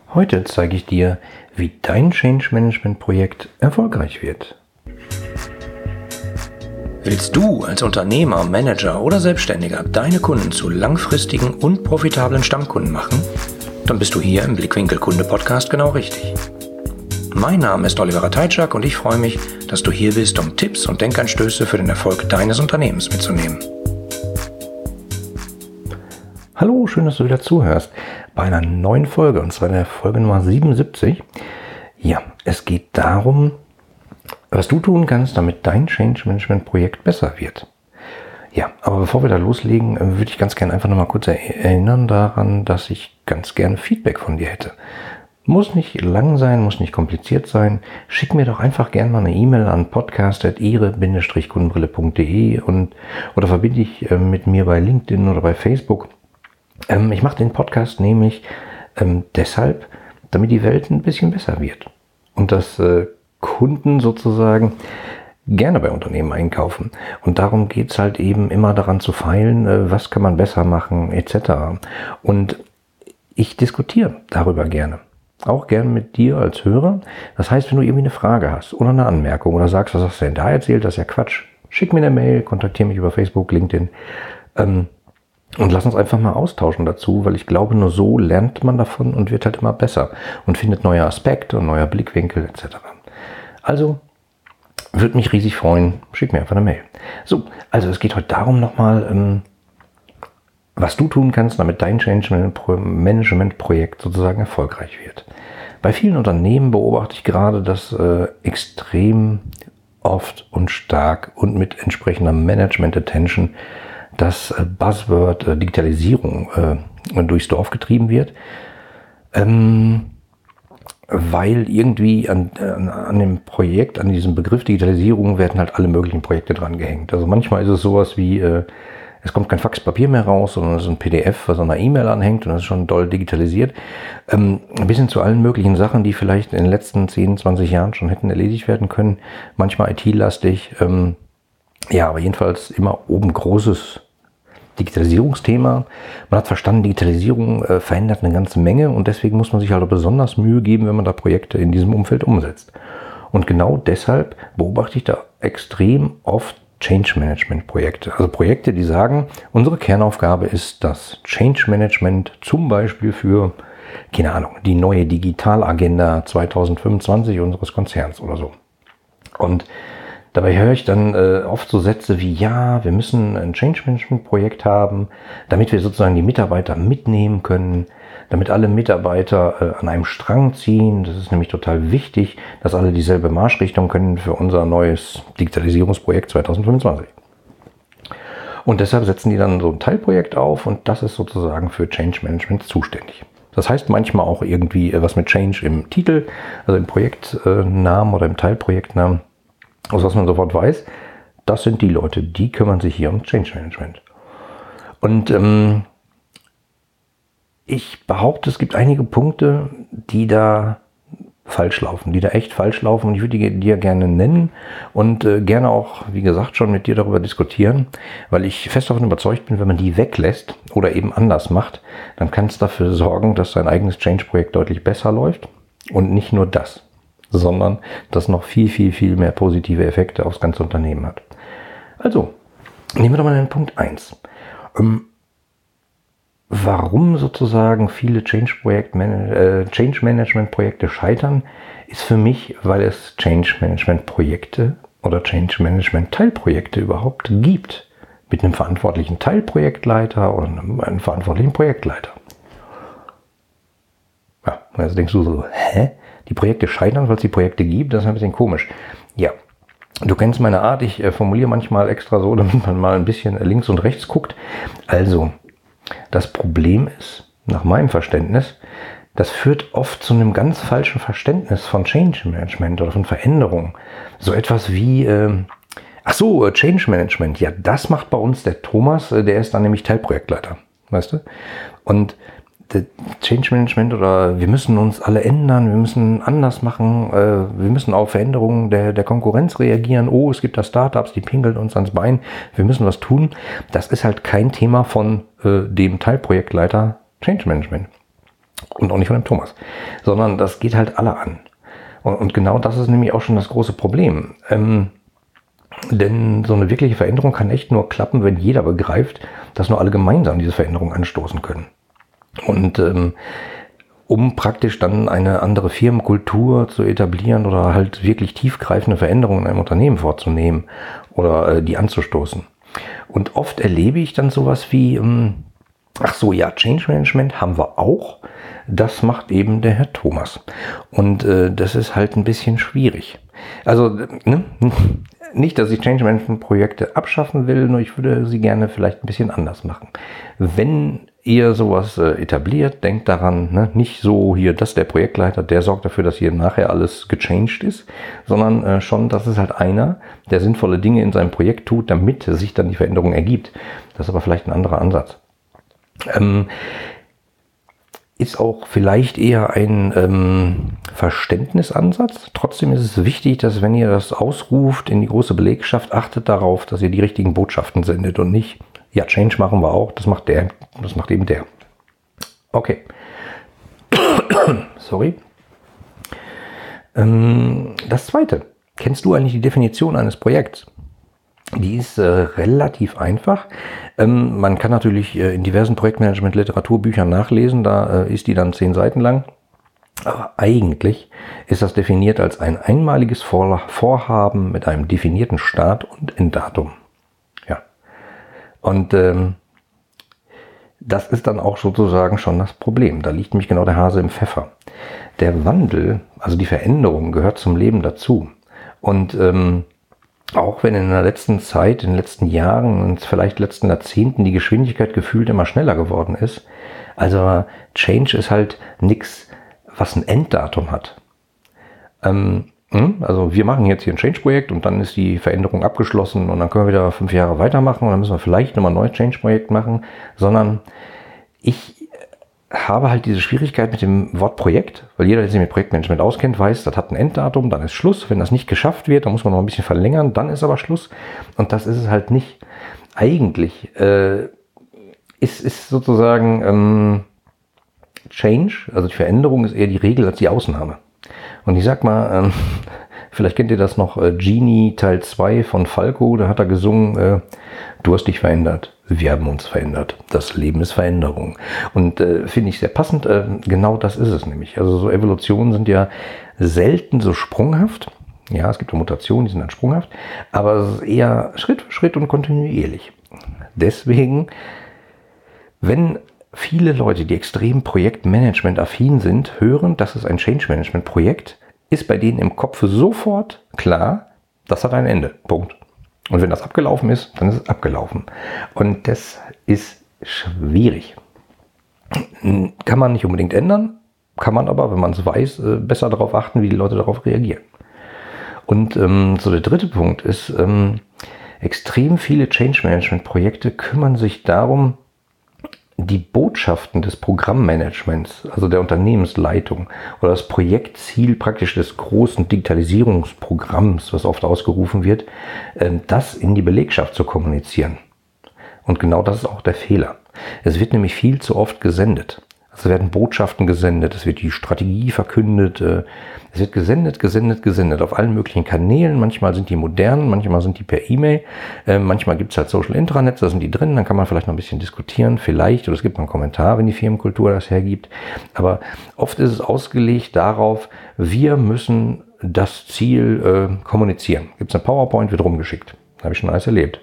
Heute zeige ich dir, wie dein Change Management Projekt erfolgreich wird. Willst du als Unternehmer, Manager oder Selbstständiger deine Kunden zu langfristigen und profitablen Stammkunden machen? Dann bist du hier im Blickwinkel Kunde Podcast genau richtig. Mein Name ist Oliver Ratajczak und ich freue mich, dass du hier bist, um Tipps und Denkanstöße für den Erfolg deines Unternehmens mitzunehmen. Hallo, schön, dass du wieder zuhörst bei einer neuen Folge, und zwar der Folge Nummer 77. Ja, es geht darum, was du tun kannst, damit dein Change Management Projekt besser wird. Ja, aber bevor wir da loslegen, würde ich ganz gerne einfach nochmal kurz erinnern daran, dass ich ganz gerne Feedback von dir hätte. Muss nicht lang sein, muss nicht kompliziert sein. Schick mir doch einfach gerne mal eine E-Mail an podcast@ire-kundenbrille.de oder verbinde dich mit mir bei LinkedIn oder bei Facebook. Ich mache den Podcast nämlich deshalb, damit die Welt ein bisschen besser wird und dass Kunden sozusagen gerne bei Unternehmen einkaufen. Und darum geht es halt eben immer daran zu feilen, was kann man besser machen etc. Und ich diskutiere darüber gerne. Auch gerne mit dir als Hörer. Das heißt, wenn du irgendwie eine Frage hast oder eine Anmerkung oder sagst, was hast du denn da erzählt, das ist ja Quatsch. Schick mir eine Mail, kontaktiere mich über Facebook, LinkedIn und lass uns einfach mal austauschen dazu, weil ich glaube, nur so lernt man davon und wird halt immer besser und findet neue Aspekte und neue Blickwinkel etc. Also, würde mich riesig freuen, schick mir einfach eine Mail. So, also es geht heute darum nochmal, was du tun kannst, damit dein Change Management Projekt sozusagen erfolgreich wird. Bei vielen Unternehmen beobachte ich gerade, dass extrem oft und stark und mit entsprechender Management Attention das Buzzword Digitalisierung durchs Dorf getrieben wird, weil irgendwie an dem Projekt, an diesem Begriff Digitalisierung werden halt alle möglichen Projekte dran gehängt. Also manchmal ist es sowas wie, es kommt kein Faxpapier mehr raus, sondern es ist ein PDF, was an einer E-Mail anhängt und das ist schon doll digitalisiert. Bis hin zu allen möglichen Sachen, die vielleicht in den letzten 10, 20 Jahren schon hätten erledigt werden können. Manchmal IT-lastig. Ja, aber jedenfalls immer oben großes Digitalisierungsthema. Man hat verstanden, Digitalisierung verändert eine ganze Menge und deswegen muss man sich halt auch besonders Mühe geben, wenn man da Projekte in diesem Umfeld umsetzt. Und genau deshalb beobachte ich da extrem oft Change Management Projekte. Also Projekte, die sagen, unsere Kernaufgabe ist das Change Management zum Beispiel für, keine Ahnung, die neue Digitalagenda 2025 unseres Konzerns oder so. Und dabei höre ich dann oft so Sätze wie, ja, wir müssen ein Change Management Projekt haben, damit wir sozusagen die Mitarbeiter mitnehmen können, damit alle Mitarbeiter an einem Strang ziehen. Das ist nämlich total wichtig, dass alle dieselbe Marschrichtung können für unser neues Digitalisierungsprojekt 2025. Und deshalb setzen die dann so ein Teilprojekt auf und das ist sozusagen für Change Management zuständig. Das heißt manchmal auch irgendwie was mit Change im Titel, also im Projektnamen oder im Teilprojektnamen. Also was man sofort weiß, das sind die Leute, die kümmern sich hier um Change Management. Und ich behaupte, es gibt einige Punkte, die da falsch laufen, die da echt falsch laufen und ich würde die dir gerne nennen und gerne auch, wie gesagt, schon mit dir darüber diskutieren, weil ich fest davon überzeugt bin, wenn man die weglässt oder eben anders macht, dann kann es dafür sorgen, dass dein eigenes Change-Projekt deutlich besser läuft und nicht nur das, sondern das noch viel, viel, viel mehr positive Effekte aufs ganze Unternehmen hat. Also, nehmen wir doch mal den Punkt 1. Warum sozusagen viele Change Management Projekte scheitern, ist für mich, weil es Change Management Projekte oder Change Management Teilprojekte überhaupt gibt. Mit einem verantwortlichen Teilprojektleiter oder einem verantwortlichen Projektleiter. Ja, also denkst du so, hä? Die Projekte scheitern, weil es die Projekte gibt? Das ist ein bisschen komisch. Ja, du kennst meine Art, ich formuliere manchmal extra so, damit man mal ein bisschen links und rechts guckt. Also, das Problem ist, nach meinem Verständnis, das führt oft zu einem ganz falschen Verständnis von Change Management oder von Veränderung. So etwas wie, Change Management, ja, das macht bei uns der Thomas, der ist dann nämlich Teilprojektleiter, weißt du? Und Change Management oder wir müssen uns alle ändern, wir müssen anders machen, wir müssen auf Veränderungen der Konkurrenz reagieren. Oh, es gibt da Startups, die pinkeln uns ans Bein, wir müssen was tun. Das ist halt kein Thema von dem Teilprojektleiter Change Management. Und auch nicht von dem Thomas. Sondern das geht halt alle an. Und genau das ist nämlich auch schon das große Problem. Denn so eine wirkliche Veränderung kann echt nur klappen, wenn jeder begreift, dass nur alle gemeinsam diese Veränderung anstoßen können. Und um praktisch dann eine andere Firmenkultur zu etablieren oder halt wirklich tiefgreifende Veränderungen in einem Unternehmen vorzunehmen oder die anzustoßen. Und oft erlebe ich dann sowas wie, ach so, ja, Change Management haben wir auch. Das macht eben der Herr Thomas. Und das ist halt ein bisschen schwierig. Also, nicht, dass ich Change Management Projekte abschaffen will, nur ich würde sie gerne vielleicht ein bisschen anders machen. Wenn ihr sowas etabliert, denkt daran, nicht so hier, dass der Projektleiter, der sorgt dafür, dass hier nachher alles gechanged ist, sondern schon, dass es halt einer, der sinnvolle Dinge in seinem Projekt tut, damit sich dann die Veränderung ergibt. Das ist aber vielleicht ein anderer Ansatz. Ist auch vielleicht eher ein Verständnisansatz. Trotzdem ist es wichtig, dass wenn ihr das ausruft in die große Belegschaft, achtet darauf, dass ihr die richtigen Botschaften sendet und nicht, ja, Change machen wir auch, das macht der, das macht eben der. Okay. Sorry. Das zweite. Kennst du eigentlich die Definition eines Projekts? Die ist relativ einfach. Man kann natürlich in diversen Projektmanagement-Literaturbüchern nachlesen, da ist die dann 10 Seiten lang. Aber eigentlich ist das definiert als ein einmaliges Vorhaben mit einem definierten Start- und Enddatum. Ja. Und das ist dann auch sozusagen schon das Problem. Da liegt nämlich genau der Hase im Pfeffer. Der Wandel, also die Veränderung, gehört zum Leben dazu. Und auch wenn in der letzten Zeit, in den letzten Jahren und vielleicht letzten Jahrzehnten die Geschwindigkeit gefühlt immer schneller geworden ist, also Change ist halt nichts, was ein Enddatum hat. Also wir machen jetzt hier ein Change-Projekt und dann ist die Veränderung abgeschlossen und dann können wir wieder 5 Jahre weitermachen und dann müssen wir vielleicht nochmal ein neues Change-Projekt machen, sondern ich habe halt diese Schwierigkeit mit dem Wort Projekt, weil jeder, der sich mit Projektmanagement auskennt, weiß, das hat ein Enddatum, dann ist Schluss. Wenn das nicht geschafft wird, dann muss man noch ein bisschen verlängern, dann ist aber Schluss. Und das ist es halt nicht. Eigentlich ist sozusagen Change, also die Veränderung ist eher die Regel als die Ausnahme. Und ich sag mal, vielleicht kennt ihr das noch, Genie Teil 2 von Falco, da hat er gesungen, du hast dich verändert, wir haben uns verändert, das Leben ist Veränderung. Und finde ich sehr passend, genau das ist es nämlich. Also so Evolutionen sind ja selten so sprunghaft. Ja, es gibt auch Mutationen, die sind dann sprunghaft, aber es ist eher Schritt für Schritt und kontinuierlich. Deswegen, wenn viele Leute, die extrem Projektmanagement-affin sind, hören, das ist ein Change-Management-Projekt, ist bei denen im Kopf sofort klar, das hat ein Ende. Punkt. Und wenn das abgelaufen ist, dann ist es abgelaufen. Und das ist schwierig. Kann man nicht unbedingt ändern, kann man aber, wenn man es weiß, besser darauf achten, wie die Leute darauf reagieren. Und so der dritte Punkt ist, extrem viele Change-Management-Projekte kümmern sich darum, die Botschaften des Programmmanagements, also der Unternehmensleitung oder das Projektziel praktisch des großen Digitalisierungsprogramms, was oft ausgerufen wird, das in die Belegschaft zu kommunizieren. Und genau das ist auch der Fehler. Es wird nämlich viel zu oft gesendet. Es werden Botschaften gesendet, es wird die Strategie verkündet, es wird gesendet auf allen möglichen Kanälen. Manchmal sind die modern, manchmal sind die per E-Mail, manchmal gibt es halt Social Intranets, da sind die drin, dann kann man vielleicht noch ein bisschen diskutieren, vielleicht, oder es gibt mal einen Kommentar, wenn die Firmenkultur das hergibt. Aber oft ist es ausgelegt darauf, wir müssen das Ziel kommunizieren. Gibt es eine PowerPoint, wird rumgeschickt. Habe ich schon alles erlebt.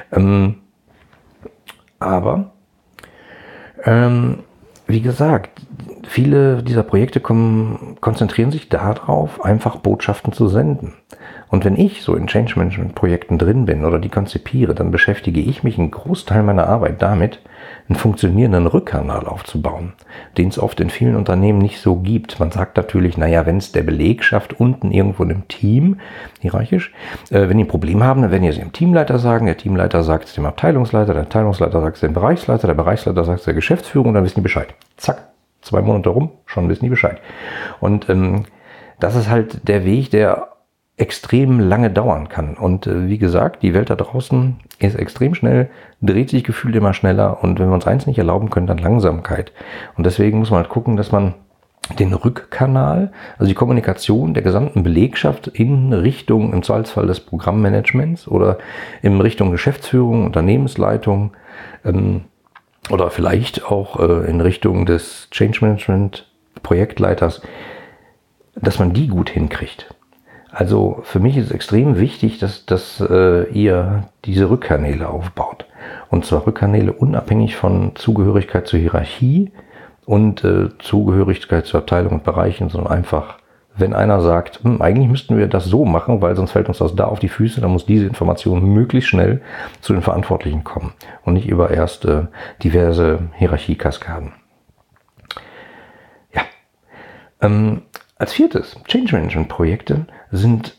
Wie gesagt, viele dieser Projekte konzentrieren sich darauf, einfach Botschaften zu senden. Und wenn ich so in Change-Management-Projekten drin bin oder die konzipiere, dann beschäftige ich mich einen Großteil meiner Arbeit damit, einen funktionierenden Rückkanal aufzubauen, den es oft in vielen Unternehmen nicht so gibt. Man sagt natürlich, naja, wenn es der Belegschaft unten irgendwo im Team, hierarchisch, wenn die ein Problem haben, dann werden die es dem Teamleiter sagen, der Teamleiter sagt es dem Abteilungsleiter, der Abteilungsleiter sagt es dem Bereichsleiter, der Bereichsleiter sagt es der Geschäftsführung und dann wissen die Bescheid. Zack, 2 Monate rum, schon wissen die Bescheid. Und das ist halt der Weg, der extrem lange dauern kann. Und wie gesagt, die Welt da draußen ist extrem schnell, dreht sich gefühlt immer schneller und wenn wir uns eins nicht erlauben können, dann Langsamkeit. Und deswegen muss man halt gucken, dass man den Rückkanal, also die Kommunikation der gesamten Belegschaft in Richtung, im Zweifelsfall des Programmmanagements oder in Richtung Geschäftsführung, Unternehmensleitung oder vielleicht auch in Richtung des Change Management Projektleiters, dass man die gut hinkriegt. Also für mich ist es extrem wichtig, dass ihr diese Rückkanäle aufbaut. Und zwar Rückkanäle unabhängig von Zugehörigkeit zur Hierarchie und Zugehörigkeit zur Abteilung und Bereichen, sondern einfach, wenn einer sagt, eigentlich müssten wir das so machen, weil sonst fällt uns das da auf die Füße, dann muss diese Information möglichst schnell zu den Verantwortlichen kommen und nicht über erst diverse Hierarchiekaskaden. Ja. Als viertes, Change Management Projekte sind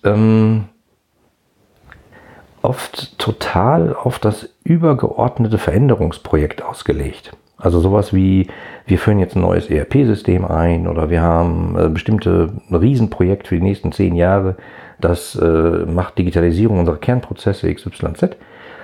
oft total auf das übergeordnete Veränderungsprojekt ausgelegt. Also sowas wie, wir führen jetzt ein neues ERP-System ein oder wir haben bestimmte Riesenprojekt für die nächsten 10 Jahre, das macht Digitalisierung unserer Kernprozesse XYZ.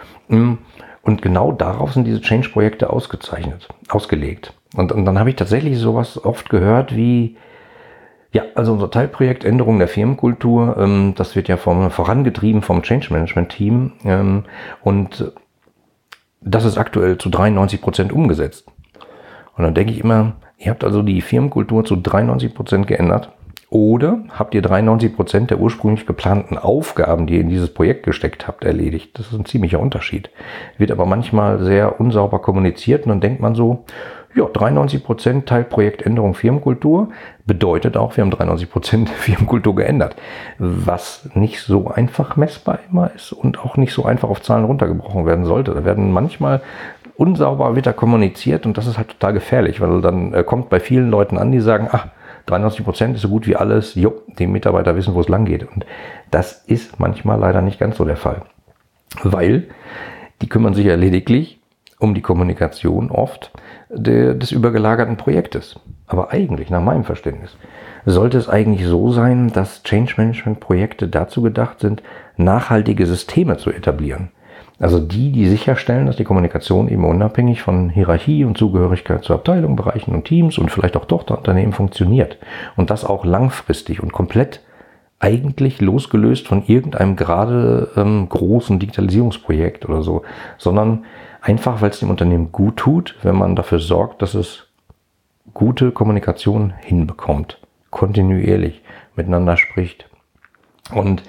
Und genau darauf sind diese Change-Projekte ausgelegt. Und dann habe ich tatsächlich sowas oft gehört wie, ja, also unser Teilprojekt Änderung der Firmenkultur, das wird ja vorangetrieben vom Change Management Team und das ist aktuell zu 93% umgesetzt. Und dann denke ich immer, ihr habt also die Firmenkultur zu 93% geändert oder habt ihr 93% der ursprünglich geplanten Aufgaben, die ihr in dieses Projekt gesteckt habt, erledigt. Das ist ein ziemlicher Unterschied. Wird aber manchmal sehr unsauber kommuniziert und dann denkt man so, ja, 93% Teilprojekt Änderung Firmenkultur bedeutet auch, wir haben 93% Firmenkultur geändert. Was nicht so einfach messbar immer ist und auch nicht so einfach auf Zahlen runtergebrochen werden sollte. Da werden manchmal unsauber wieder kommuniziert und das ist halt total gefährlich, weil dann kommt bei vielen Leuten an, die sagen, 93% ist so gut wie alles, die Mitarbeiter wissen, wo es lang geht. Und das ist manchmal leider nicht ganz so der Fall. Weil die kümmern sich ja lediglich um die Kommunikation oft des übergelagerten Projektes. Aber eigentlich, nach meinem Verständnis, sollte es eigentlich so sein, dass Change Management Projekte dazu gedacht sind, nachhaltige Systeme zu etablieren. Also die sicherstellen, dass die Kommunikation eben unabhängig von Hierarchie und Zugehörigkeit zu Abteilungen, Bereichen und Teams und vielleicht auch Tochterunternehmen funktioniert. Und das auch langfristig und komplett eigentlich losgelöst von irgendeinem gerade großen Digitalisierungsprojekt oder so, sondern einfach, weil es dem Unternehmen gut tut, wenn man dafür sorgt, dass es gute Kommunikation hinbekommt, kontinuierlich miteinander spricht. Und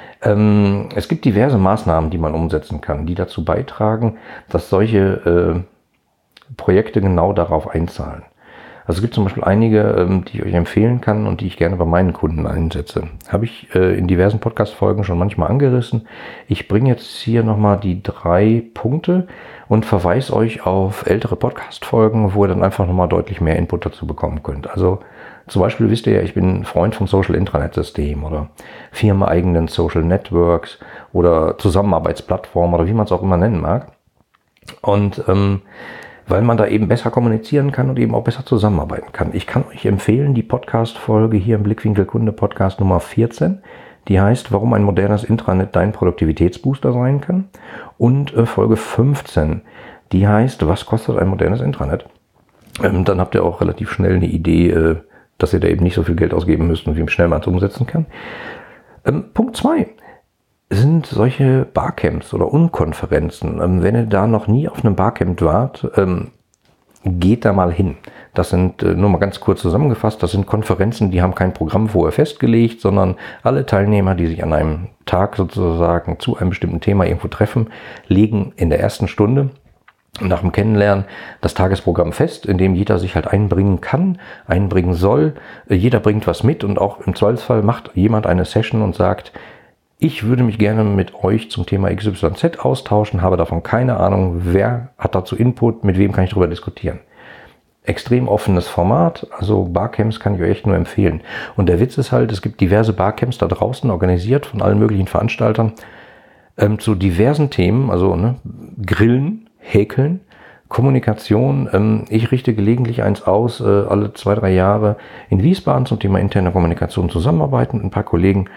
es gibt diverse Maßnahmen, die man umsetzen kann, die dazu beitragen, dass solche Projekte genau darauf einzahlen. Also es gibt zum Beispiel einige, die ich euch empfehlen kann und die ich gerne bei meinen Kunden einsetze. Habe ich in diversen Podcast-Folgen schon manchmal angerissen. Ich bringe jetzt hier nochmal die 3 Punkte und verweise euch auf ältere Podcast-Folgen, wo ihr dann einfach nochmal deutlich mehr Input dazu bekommen könnt. Also zum Beispiel wisst ihr ja, ich bin Freund vom Social Intranet System oder firmeneigenen Social Networks oder Zusammenarbeitsplattformen oder wie man es auch immer nennen mag. Und weil man da eben besser kommunizieren kann und eben auch besser zusammenarbeiten kann. Ich kann euch empfehlen, die Podcast-Folge hier im Blickwinkel Kunde Podcast Nummer 14, die heißt, warum ein modernes Intranet dein Produktivitätsbooster sein kann. Und Folge 15, die heißt, was kostet ein modernes Intranet? Dann habt ihr auch relativ schnell eine Idee, dass ihr da eben nicht so viel Geld ausgeben müsst und wie schnell man es umsetzen kann. Punkt 2 sind solche Barcamps oder Unkonferenzen. Wenn ihr da noch nie auf einem Barcamp wart, geht da mal hin. Das sind, nur mal ganz kurz zusammengefasst, das sind Konferenzen, die haben kein Programm vorher festgelegt, sondern alle Teilnehmer, die sich an einem Tag sozusagen zu einem bestimmten Thema irgendwo treffen, legen in der ersten Stunde nach dem Kennenlernen das Tagesprogramm fest, in dem jeder sich halt einbringen kann, einbringen soll. Jeder bringt was mit und auch im Zweifelsfall macht jemand eine Session und sagt, ich würde mich gerne mit euch zum Thema XYZ austauschen, habe davon keine Ahnung, wer hat dazu Input, mit wem kann ich darüber diskutieren. Extrem offenes Format, also Barcamps kann ich euch echt nur empfehlen. Und der Witz ist halt, es gibt diverse Barcamps da draußen, organisiert von allen möglichen Veranstaltern, zu diversen Themen, also Grillen, Häkeln, Kommunikation. Ich richte gelegentlich eins aus, alle 2-3 Jahre in Wiesbaden zum Thema interne Kommunikation zusammenarbeiten mit ein paar Kollegen.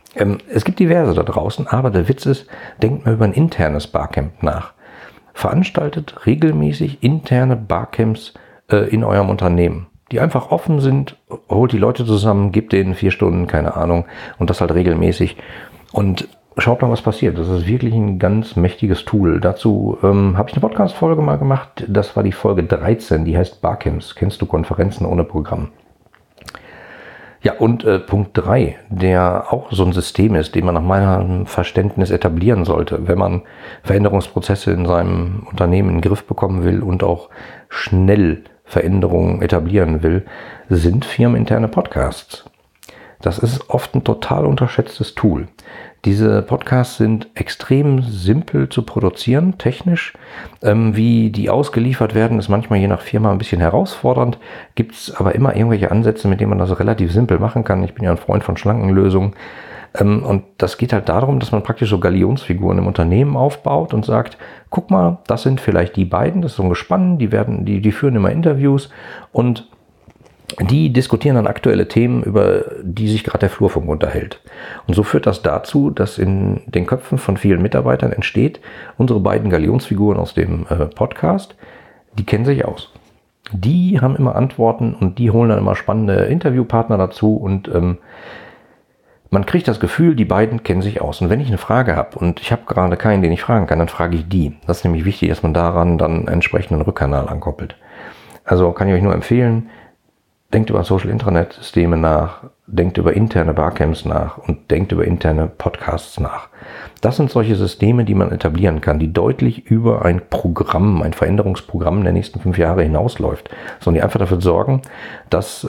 Es gibt diverse da draußen, aber der Witz ist, denkt mal über ein internes Barcamp nach. Veranstaltet regelmäßig interne Barcamps in eurem Unternehmen, die einfach offen sind, holt die Leute zusammen, gebt denen 4 Stunden, keine Ahnung, und das halt regelmäßig. Und schaut mal, was passiert. Das ist wirklich ein ganz mächtiges Tool. Dazu habe ich eine Podcast-Folge mal gemacht. Das war die Folge 13, die heißt Barcamps. Kennst du Konferenzen ohne Programm? Ja, und Punkt 3, der auch so ein System ist, den man nach meinem Verständnis etablieren sollte, wenn man Veränderungsprozesse in seinem Unternehmen in den Griff bekommen will und auch schnell Veränderungen etablieren will, sind firmeninterne Podcasts. Das ist oft ein total unterschätztes Tool. Diese Podcasts sind extrem simpel zu produzieren, technisch. Wie die ausgeliefert werden, ist manchmal je nach Firma ein bisschen herausfordernd. Gibt es aber immer irgendwelche Ansätze, mit denen man das relativ simpel machen kann. Ich bin ja ein Freund von schlanken Lösungen. Und das geht halt darum, dass man praktisch so Galionsfiguren im Unternehmen aufbaut und sagt, guck mal, das sind vielleicht die beiden, das ist so ein Gespann, die führen immer Interviews und die diskutieren dann aktuelle Themen, über die sich gerade der Flurfunk unterhält. Und so führt das dazu, dass in den Köpfen von vielen Mitarbeitern entsteht, unsere beiden Galionsfiguren aus dem Podcast, die kennen sich aus. Die haben immer Antworten und die holen dann immer spannende Interviewpartner dazu und man kriegt das Gefühl, die beiden kennen sich aus. Und wenn ich eine Frage habe und ich habe gerade keinen, den ich fragen kann, dann frage ich die. Das ist nämlich wichtig, dass man daran dann einen entsprechenden Rückkanal ankoppelt. Also kann ich euch nur empfehlen, denkt über Social-Intranet-Systeme nach, denkt über interne Barcamps nach und denkt über interne Podcasts nach. Das sind solche Systeme, die man etablieren kann, die deutlich über ein Programm, ein Veränderungsprogramm der nächsten 5 Jahre hinausläuft, sondern die einfach dafür sorgen, dass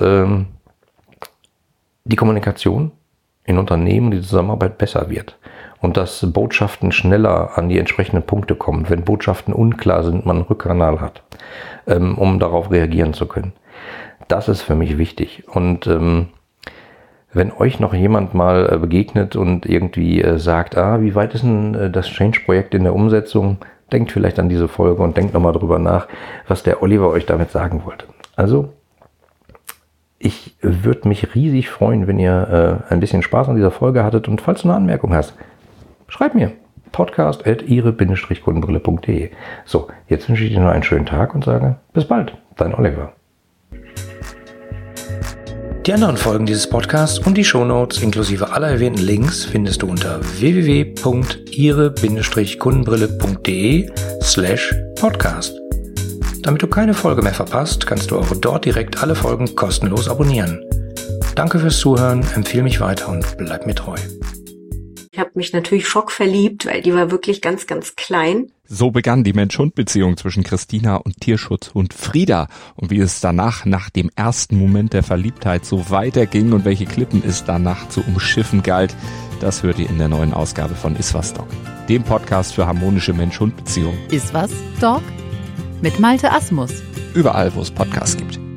die Kommunikation in Unternehmen, die Zusammenarbeit besser wird und dass Botschaften schneller an die entsprechenden Punkte kommen, wenn Botschaften unklar sind, man einen Rückkanal hat, um darauf reagieren zu können. Das ist für mich wichtig. Und wenn euch noch jemand mal begegnet und irgendwie sagt, wie weit ist denn das Change-Projekt in der Umsetzung, denkt vielleicht an diese Folge und denkt nochmal drüber nach, was der Oliver euch damit sagen wollte. Also, ich würde mich riesig freuen, wenn ihr ein bisschen Spaß an dieser Folge hattet und falls du eine Anmerkung hast, schreib mir. podcast@ihre-kundenbrille.de. So, jetzt wünsche ich dir noch einen schönen Tag und sage bis bald. Dein Oliver. Die anderen Folgen dieses Podcasts und die Shownotes inklusive aller erwähnten Links findest du unter www.ihre-kundenbrille.de/podcast. Damit du keine Folge mehr verpasst, kannst du auch dort direkt alle Folgen kostenlos abonnieren. Danke fürs Zuhören, empfehle mich weiter und bleib mir treu. Ich habe mich natürlich schockverliebt, weil die war wirklich ganz, ganz klein. So begann die Mensch-Hund-Beziehung zwischen Christina und Tierschutzhund Frieda. Und wie es danach, nach dem ersten Moment der Verliebtheit, so weiterging und welche Klippen es danach zu umschiffen galt, das hört ihr in der neuen Ausgabe von Iswas Dog, dem Podcast für harmonische Mensch-Hund-Beziehungen. Iswas Dog? Mit Malte Asmus. Überall, wo es Podcasts gibt.